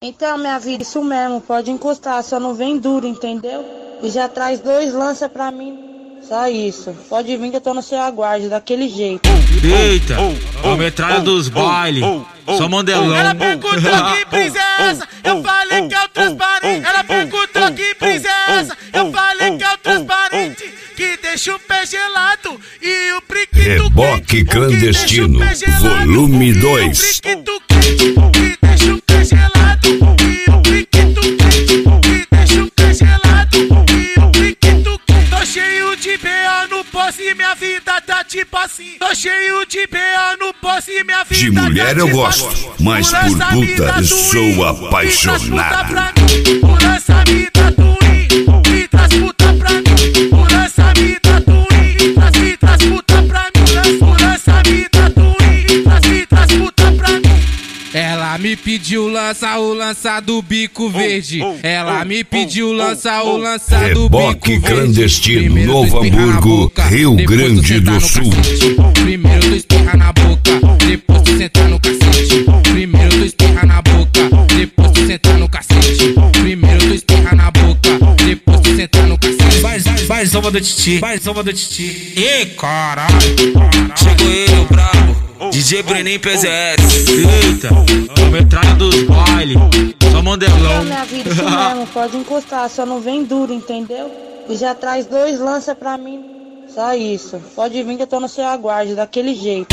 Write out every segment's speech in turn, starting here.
Então, minha vida, isso mesmo, pode encostar, só não vem duro, entendeu? E já traz 2 lança pra mim. Só isso. Pode vir que eu tô no seu aguardo, daquele jeito. Eita, a metralha dos baile. Só mandelão. Ela perguntou que princesa, eu falei que é o transparente. Ela perguntou que princesa, eu falei que é o transparente. Que deixa o pé gelado e o priquito Reboque Clandestino, volume 2. Que deixa o pé gelado e o priquito que deixa o pé gelado e o priquito. Tô cheio de BA no posse e minha vida tá tipo assim. Tô cheio de BA no posse e minha vida De mulher eu gosto, mas por puta sou apaixonado. O lança-vida do e traz puta pra mim. O lança-vida do e traz puta pra mim. O lança-vida do e traz puta pra mim. Ela me pediu lança o lança do bico verde. Ela me pediu lança o lança do bico Reboque verde. Clandestino, Novo Hamburgo, Rio Grande do Sul. Primeiro tu espirra na boca, depois tu senta no cacete. Primeiro tu espirra na boca, depois tu senta no cacete. Primeiro tu espirra na boca, depois tu senta no cacete. Vai, zomba do titi, vai, zomba do titi. Ê, caralho, Chegou ele, o brabo, DJ Breninho PZS. Eita, a metralha dos baile. Só mandelão. Então, minha vida, isso mesmo, pode encostar, só não vem duro, entendeu? E já traz 2 lança pra mim. Só isso. Pode vir que eu tô no seu aguardo, daquele jeito.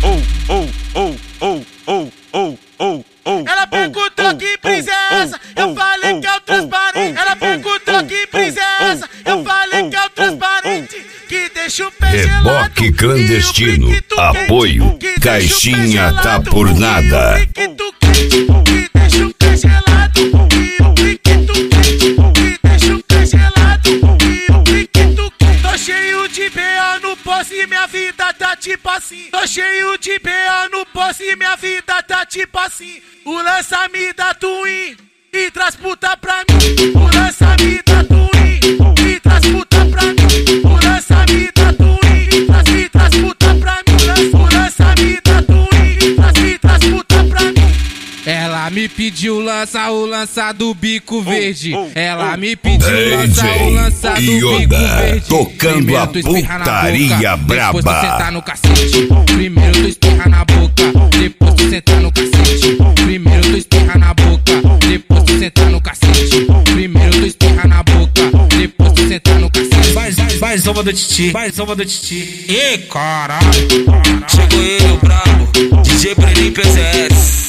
Ela perguntou que princesa, eu falei que é o transparente. Ela perguntou que princesa, eu falei que é o transparente. Que deixa o pé gelado. Reboque Clandestino, apoio, Caixinha tá por nada. Que deixa o pé gelado e o priquito que deixa o pé gelado e o priquito. Tô cheio de BA no posse e minha vida tá tipo assim. Tô cheio de BA no posse e minha vida tá tipo assim. O lança-me da Twin e traz puta pra mim. O lança-me da Twin e traz puta pra mim. O lança-me da Twin e traz puta pra mim. O lança-me da Twin e traz puta pra mim. ela me pediu lança o lança do bico verde. Ela me pediu lança o lança do bico verde. Tocando a putaria braba. Depois tu senta no cacete. Primeiro tu espirra na boca, depois tu senta no cacete. Primeiro tu espirra na boca, depois tu senta no cacete. Primeiro tu espirra na boca, depois tu senta no cacete. Vai, zomba do titi, vai, zomba do titi. Ê, caralho, Chegou ele, o brabo, DJ Breninho PZS.